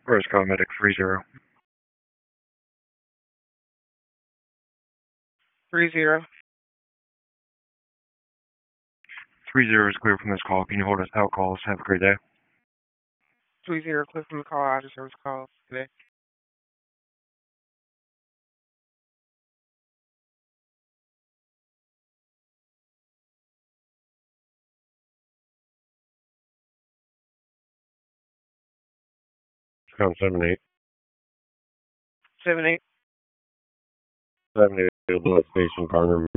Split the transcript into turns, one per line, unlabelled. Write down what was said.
Roscoe Medic 30.
30.
30 is clear from this call. Can you hold us out calls? Have a great day.
30, click from the call. I just service calls today.
Count 78.
78.
78, Station Partner.